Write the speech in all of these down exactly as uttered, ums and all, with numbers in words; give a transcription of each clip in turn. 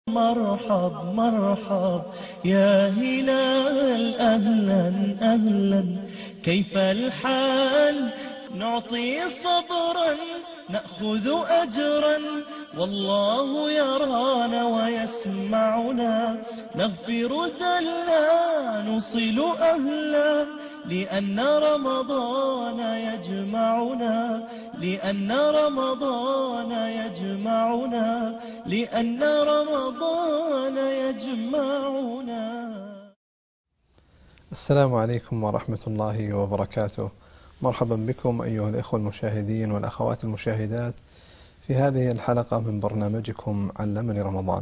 مرحب مرحب يا هلال أهلا أهلا، كيف الحال؟ نعطي صبرا نأخذ أجرا، والله يرانا ويسمعنا، نغفر زلا نصل أهلا، لأن رمضان يجمعنا، لأن رمضان يجمعنا، لأن رمضان يجمعنا. السلام عليكم ورحمة الله وبركاته. مرحبا بكم أيها الإخوة المشاهدين والأخوات المشاهدات في هذه الحلقة من برنامجكم علمني رمضان.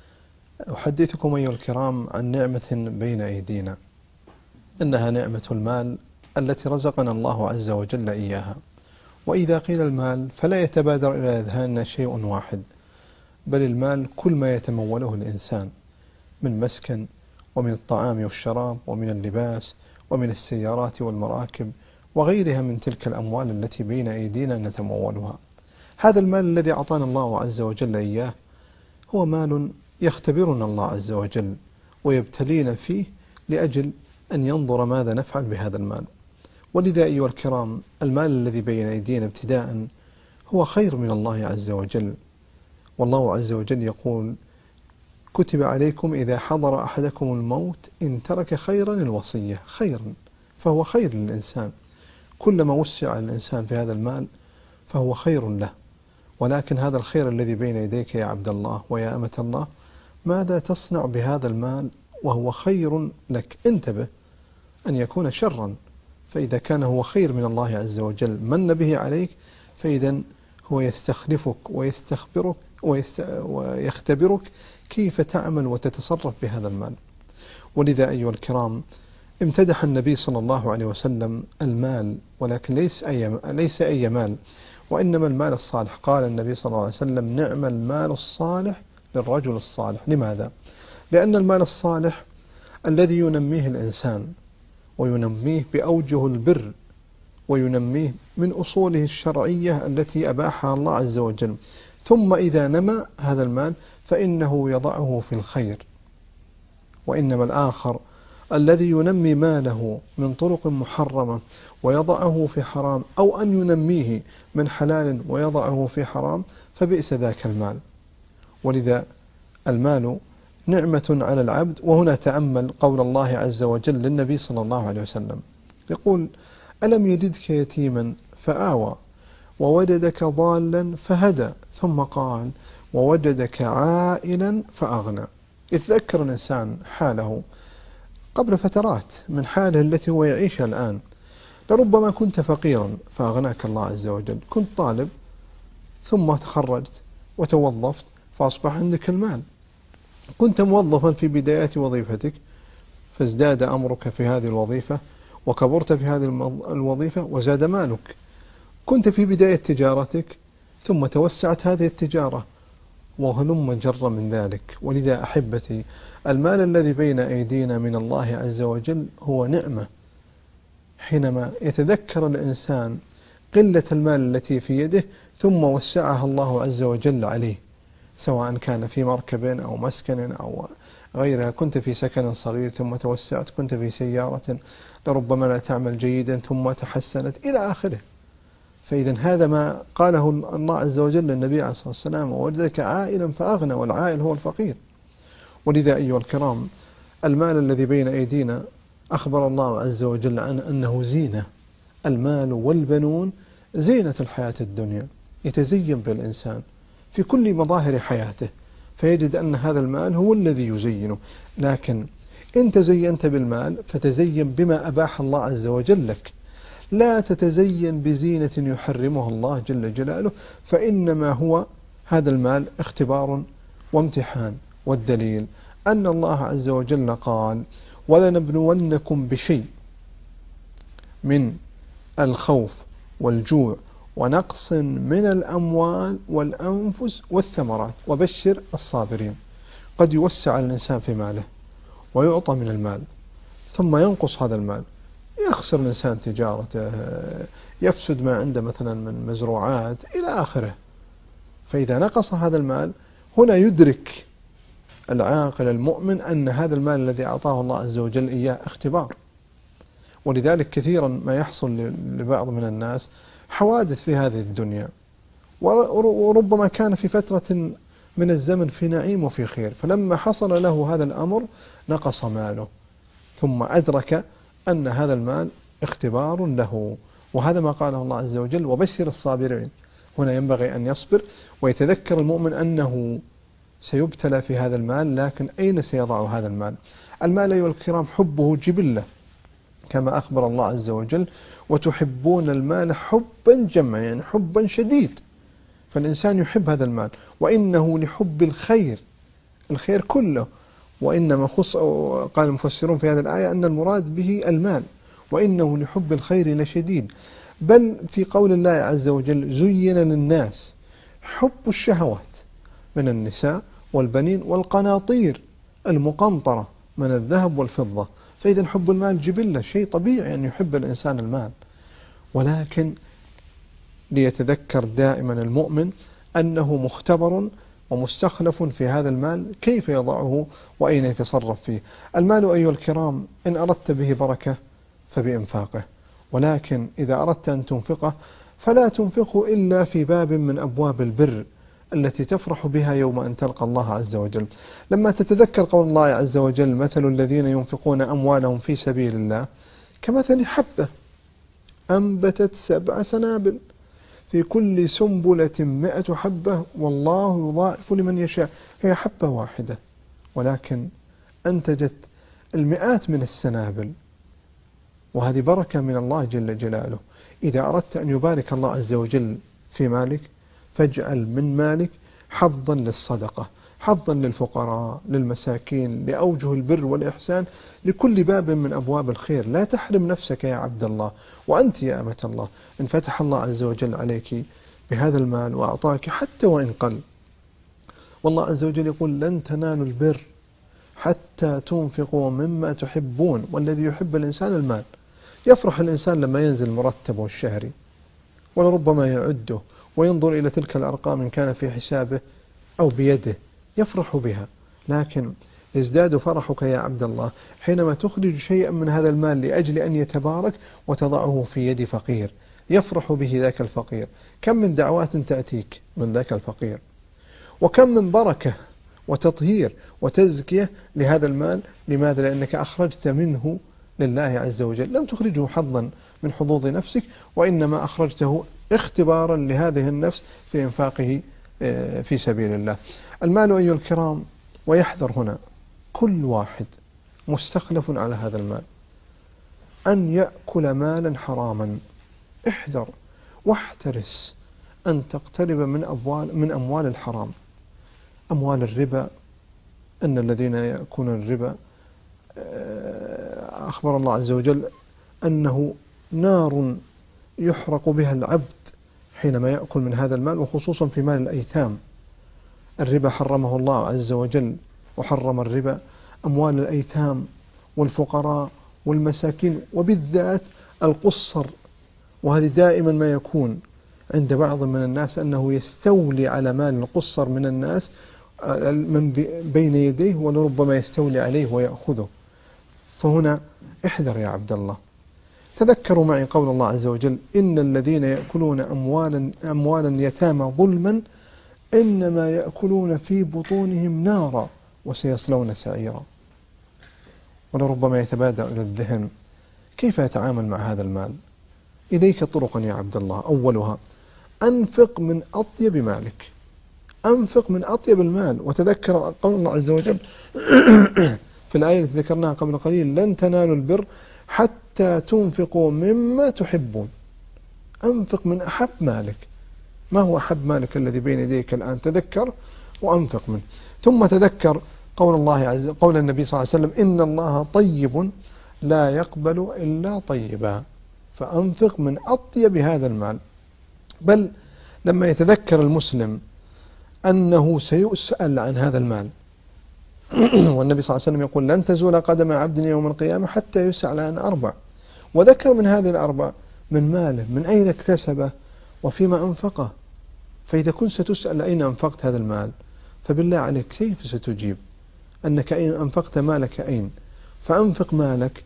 أحدثكم أيها الكرام عن نعمة بين أيدينا، إنها نعمة المال التي رزقنا الله عز وجل إياها. وإذا قيل المال فلا يتبادر إلى أذهاننا شيء واحد، بل المال كل ما يتموله الإنسان من مسكن، ومن الطعام والشراب، ومن اللباس، ومن السيارات والمراكب وغيرها من تلك الأموال التي بين أيدينا نتمولها. هذا المال الذي أعطانا الله عز وجل إياه هو مال يختبرنا الله عز وجل ويبتلينا فيه لأجل أن ينظر ماذا نفعل بهذا المال. ولذا أيها الكرام، المال الذي بين أيدينا ابتداء هو خير من الله عز وجل، والله عز وجل يقول: كتب عليكم إذا حضر أحدكم الموت إن ترك خيرا الوصية. خيرا، فهو خير للإنسان، كلما وسع الإنسان في هذا المال فهو خير له. ولكن هذا الخير الذي بين يديك يا عبد الله ويا أمة الله، ماذا تصنع بهذا المال وهو خير لك؟ انتبه أن يكون شرا، فإذا كان هو خير من الله عز وجل من به عليك، فإذا هو يستخلفك ويستخبرك ويختبرك كيف تعمل وتتصرف بهذا المال. ولذا أيها الكرام، امتدح النبي صلى الله عليه وسلم المال، ولكن ليس أي ليس أي مال، وإنما المال الصالح. قال النبي صلى الله عليه وسلم: نعم المال الصالح للرجل الصالح. لماذا؟ لأن المال الصالح الذي ينميه الإنسان وينميه بأوجه البر وينميه من أصوله الشرعية التي أباحها الله عز وجل، ثم إذا نمى هذا المال فإنه يضعه في الخير. وإنما الآخر الذي ينمي ماله من طرق محرمة ويضعه في حرام، أو أن ينميه من حلال ويضعه في حرام، فبئس ذاك المال. ولذا المال نعمة على العبد. وهنا تأمل قول الله عز وجل للنبي صلى الله عليه وسلم، يقول: ألم يجدك يتيما فآوى ووجدك ضالا فهدى، ثم قال: ووجدك عائلا فأغنى. يتذكر الإنسان حاله قبل فترات من حاله التي هو يعيشها الآن. لربما كنت فقيرا فأغناك الله عز وجل، كنت طالب ثم تخرجت وتوظفت فأصبح عندك المال، كنت موظفا في بدايات وظيفتك فازداد أمرك في هذه الوظيفة وكبرت في هذه الوظيفة وزاد مالك، كنت في بداية تجارتك ثم توسعت هذه التجارة، وهلم جر من ذلك. ولذا أحبتي، المال الذي بين أيدينا من الله عز وجل هو نعمة. حينما يتذكر الإنسان قلة المال التي في يده ثم وسعها الله عز وجل عليه، سواء كان في مركب أو مسكن أو غيرها، كنت في سكن صغير ثم توسعت، كنت في سيارة لربما لا تعمل جيدا ثم تحسنت إلى آخره. فإذا هذا ما قاله الله عز وجل للنبي عليه الصلاة والسلام: ووجدك عائلا فأغنى. والعائل هو الفقير. ولذا أيها الكرام، المال الذي بين أيدينا أخبر الله عز وجل عن أنه زينة. المال والبنون زينة الحياة الدنيا، يتزين بالإنسان في كل مظاهر حياته، فيجد أن هذا المال هو الذي يزينه. لكن إن تزينت بالمال فتزين بما أباح الله عز وجل لك، لا تتزين بزينة يحرمها الله جل جلاله، فإنما هو هذا المال اختبار وامتحان. والدليل أن الله عز وجل قال: ولنبلونكم بشيء من الخوف والجوع ونقص من الأموال والأنفس والثمرات وبشر الصابرين. قد يوسع الإنسان في ماله ويعطى من المال ثم ينقص هذا المال، يخسر الإنسان تجارته، يفسد ما عنده مثلا من مزروعات إلى آخره. فإذا نقص هذا المال هنا يدرك العاقل المؤمن أن هذا المال الذي أعطاه الله عز وجل إياه اختبار. ولذلك كثيرا ما يحصل لبعض من الناس حوادث في هذه الدنيا، وربما كان في فترة من الزمن في نعيم وفي خير، فلما حصل له هذا الأمر نقص ماله، ثم أدرك أن هذا المال اختبار له. وهذا ما قاله الله عز وجل: وبشر الصابرين. هنا ينبغي أن يصبر ويتذكر المؤمن أنه سيبتلى في هذا المال، لكن أين سيضع هذا المال؟ المال أيها الكرام حبه جبلة كما أخبر الله عز وجل: وتحبون المال حبا جما، يعني حبا شديد. فالإنسان يحب هذا المال، وإنه لحب الخير، الخير كله. وإنما خص قال المفسرون في هذه الآية أن المراد به المال، وإنه لحب الخير لشديد. بل في قول الله عز وجل: زين للناس حب الشهوات من النساء والبنين والقناطير المقنطرة من الذهب والفضة. فإذا حب المال جبلة، شيء طبيعي أن يحب الإنسان المال، ولكن ليتذكر دائما المؤمن أنه مختبر ومستخلف في هذا المال، كيف يضعه وأين يتصرف فيه. المال أيها الكرام إن أردت به بركة فبإنفاقه، ولكن إذا أردت أن تنفقه فلا تنفقه إلا في باب من أبواب البر التي تفرح بها يوم أن تلقى الله عز وجل. لما تتذكر قول الله عز وجل: مثل الذين ينفقون أموالهم في سبيل الله كمثل حبة أنبتت سبع سنابل في كل سنبلة مئة حبة والله يضاعف لمن يشاء. هي حبة واحدة ولكن أنتجت المئات من السنابل، وهذه بركة من الله جل جلاله. إذا أردت أن يبارك الله عز وجل في مالك فاجعل من مالك حظا للصدقة، حظا للفقراء، للمساكين، لأوجه البر والإحسان، لكل باب من أبواب الخير. لا تحرم نفسك يا عبد الله، وأنت يا أمة الله، إن فتح الله عز وجل عليك بهذا المال وأعطاك حتى وإن قل. والله عز وجل يقول: لن تنالوا البر حتى تنفقوا مما تحبون. والذي يحب الإنسان المال. يفرح الإنسان لما ينزل مرتبه الشهري، ولربما يعده وينظر إلى تلك الأرقام إن كان في حسابه أو بيده، يفرح بها. لكن يزداد فرحك يا عبد الله حينما تخرج شيئا من هذا المال لأجل أن يتبارك وتضعه في يد فقير يفرح به ذاك الفقير. كم من دعوات تأتيك من ذاك الفقير، وكم من بركة وتطهير وتزكية لهذا المال. لماذا؟ لأنك أخرجت منه لله عز وجل، لم تخرجه حظا من حظوظ نفسك، وإنما أخرجته اختبارا لهذه النفس في إنفاقه في سبيل الله. المال أيها الكرام، ويحذر هنا كل واحد مستخلف على هذا المال أن يأكل مالا حراما. احذر واحترس أن تقترب من أموال من أموال الحرام، أموال الربا. أن الذين يأكلون الربا أخبر الله عز وجل أنه نار يحرق بها العبد حينما يأكل من هذا المال، وخصوصا في مال الأيتام. الربا حرمه الله عز وجل، وحرم الربا أموال الأيتام والفقراء والمساكين، وبالذات القصر. وهذه دائما ما يكون عند بعض من الناس أنه يستولي على مال القصر من الناس من بين يديه، ولربما يستولي عليه ويأخذه. فهنا احذر يا عبد الله. تذكروا معي قول الله عز وجل: إن الذين يأكلون أموالا أموالا يتامى ظلما إنما يأكلون في بطونهم نارا وسيصلون سعيرا. ولربما يتبادر إلى الذهن كيف يتعامل مع هذا المال. إليك طرقا يا عبد الله. أولها: أنفق من أطيب مالك، أنفق من أطيب المال. وتذكر قول الله عز وجل في الآية التي ذكرناها قبل قليل: لن تنالوا البر حتى تنفقوا مما تحبون. أنفق من أحب مالك. ما هو أحب مالك الذي بين يديك الآن؟ تذكر وأنفق منه. ثم تذكر قول الله عز قول النبي صلى الله عليه وسلم: إن الله طيب لا يقبل إلا طيبا. فأنفق من أطيب هذا المال. بل لما يتذكر المسلم أنه سيسأل عن هذا المال، والنبي صلى الله عليه وسلم يقول: لن تزول قدم عبد يوم القيامة حتى يسأل عن أربع. وذكر من هذه الأربع من ماله، من أين اكتسبه وفيما أنفقه. فإذا كنت ستسأل أين أنفقت هذا المال، فبالله عليك كيف ستجيب؟ أنك إن أنفقت مالك أين، فأنفق مالك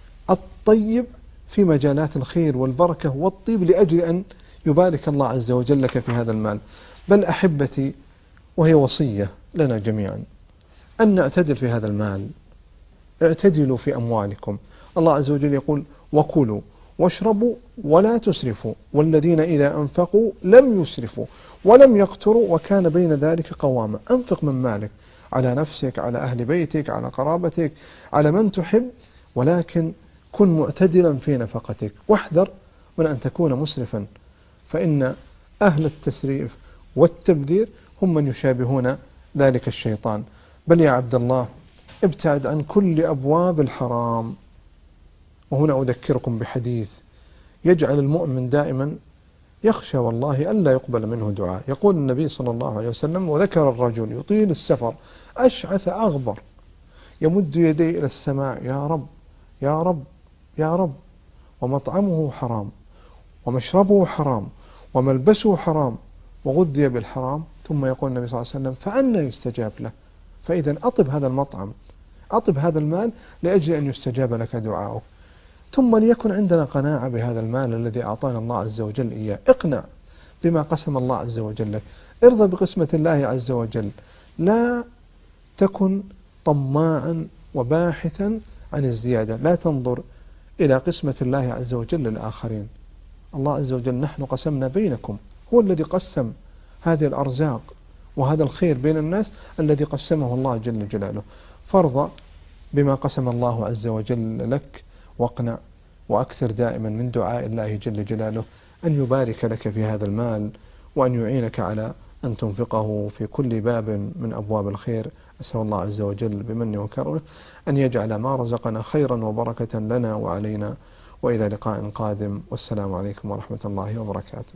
الطيب في مجالات الخير والبركة والطيب لأجل أن يبارك الله عز وجل لك في هذا المال. بل أحبتي، وهي وصية لنا جميعا، أن نعتدل في هذا المال. اعتدلوا في أموالكم. الله عز وجل يقول: وكلوا واشربوا ولا تسرفوا والذين إذا أنفقوا لم يسرفوا ولم يقتروا وكان بين ذلك قواما. أنفق من مالك على نفسك، على أهل بيتك، على قرابتك، على من تحب، ولكن كن معتدلا في نفقتك، واحذر من أن تكون مسرفا، فإن أهل التسريف والتبذير هم من يشابهون ذلك الشيطان. بل يا عبد الله، ابتعد عن كل أبواب الحرام. وهنا أذكركم بحديث يجعل المؤمن دائما يخشى والله ألا يقبل منه دعاء. يقول النبي صلى الله عليه وسلم: وذكر الرجل يطيل السفر أشعث أغبر يمد يديه إلى السماء: يا رب يا رب يا رب، ومطعمه حرام ومشربه حرام وملبسه حرام وغذي بالحرام. ثم يقول النبي صلى الله عليه وسلم: فأنى يستجاب له؟ فإذا أطب هذا المطعم، أطب هذا المال لأجل أن يستجاب لك دعاؤك. ثم ليكن عندنا قناعة بهذا المال الذي أعطانا الله عز وجل إياه. اقنع بما قسم الله عز وجل لك، ارضى بقسمة الله عز وجل، لا تكن طماعا وباحثا عن الزيادة. لا تنظر إلى قسمة الله عز وجل للآخرين. الله عز وجل: نحن قسمنا بينكم، هو الذي قسم هذه الأرزاق وهذا الخير بين الناس الذي قسمه الله جل جلاله. فارضى بما قسم الله عز وجل لك، واقنع، وأكثر دائما من دعاء الله جل جلاله أن يبارك لك في هذا المال، وأن يعينك على أن تنفقه في كل باب من أبواب الخير. أسأل الله عز وجل بمنه وكرمه أن يجعل ما رزقنا خيرا وبركة لنا وعلينا. وإلى لقاء قادم، والسلام عليكم ورحمة الله وبركاته.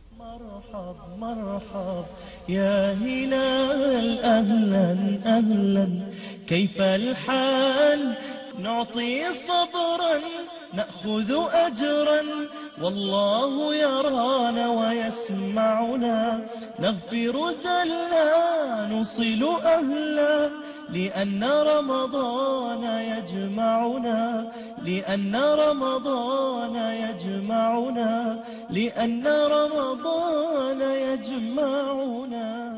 مرحب مرحب يا هلال، أهلا أهلا، كيف الحال؟ نعطي صبرا نأخذ أجرا، والله يرانا ويسمعنا، نغفر زلا نصل أهلا، لأن رمضان يجمعنا، لأن رمضان يجمعنا، لأن رمضان يجمعنا.